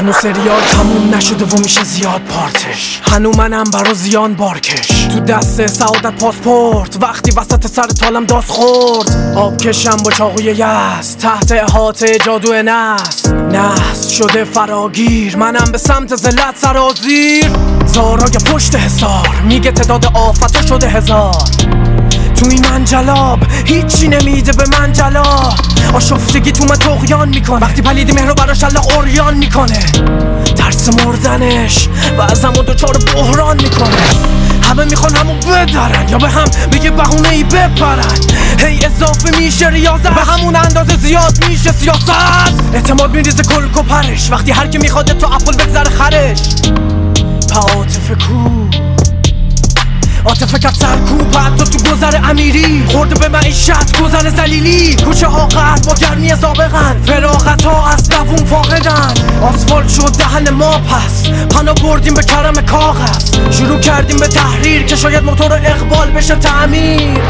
هنو سریال تموم نشده و میشه زیاد پارتش، هنو منم برا زیان بارکش، تو دست سعادت پاسپورت وقتی وسط سر تالم داس خورد. آب کشم با چاقوی یس تحت احاطه جادو نس شده فراگیر، منم به سمت ذلت سرازیر. زارای پشت حصار میگه تعداد آفتا شده 1000. تو این منجلاب هیچی نمیده به من جلا، آشفتگی تو من طغیان میکنه وقتی پلیدی مهرو براش الله اوریان میکنه. ترس مردنش بعضمو دوچار بحران میکنه، همه میخوان همو بدرن یا به هم بگه بهونه ای بپرن. هی اضافه میشه ریاضت، به همون اندازه زیاد میشه سیاست. اعتماد میریزه کلک و پرش وقتی هر که میخواد تو اپل بگذره خرش. عاطفه کو عاطفه کرد سرکوب حتی تو گذر امیری، خورده به معیشت گذر زلیلی. کوچه ها غرق با گرمی زابقن، فراغت ها از دووم فاقدن. آسفالت شد دهن ما پس پناه بردیم به کرم کاغذ. شروع کردیم به تحریر که شاید موتور اقبال بشه تعمیر.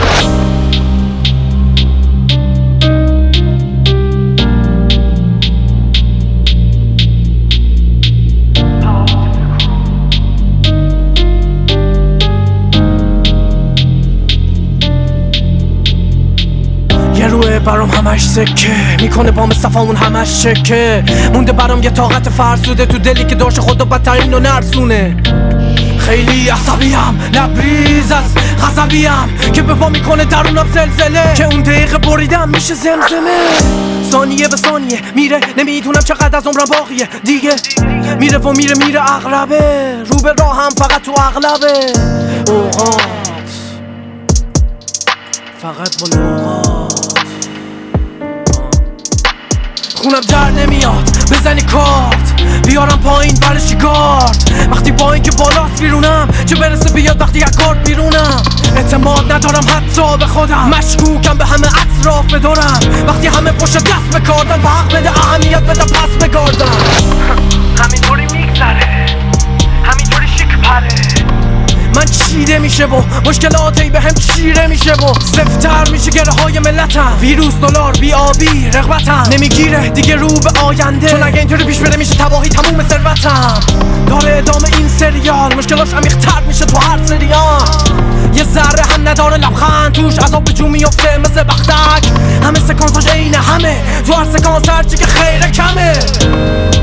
برام همش سکه میکنه با مصطفامون همش چکه. مونده برام یه طاقت فرسوده تو دلی که داشت خدا بدترین و نرسونه. خیلی عصبیم لبریز از غضبیم که به پا میکنه درونم زلزله، که اون دقیقه بریدم میشه زمزمه. ثانیه به ثانیه میره نمیدونم چقدر از عمرم باقیه دیگه. میره و میره اغربه، رو به راه هم فقط تو اغلبه. اوقات فقط با لغات خونم در نمیاد بزنی کارت بیارم پایین برشی گارد. وقتی با این که بالاست بیرونم چه برسه بیاد وقتی یک کارت بیرونم. اعتماد ندارم حتی به خودم، مشکوکم به همه اطراف دورم. وقتی همه پشت دست بکاردن به حق بده اهمیت بده پس بگاردم. همینطوری میگذره همینطوری شیک پره، من چیده میشه و مشکلاتی به هم چیره میشه و سفتر میشه گره های ملتم. ویروس دلار بی آبی رغبتم نمیگیره دیگه رو به آینده، چون اگه اینطوری پیش بره میشه تباهی تموم ثروتم. داره ادامه این سریال مشکلاش عمیق‌تر میشه تو هر سریال. یه ذره هم نداره لبخند توش، عذاب به جو میفته مثل بختک. همه سکانساش عین همه تو هر سکانس هرچی که خیره کمه.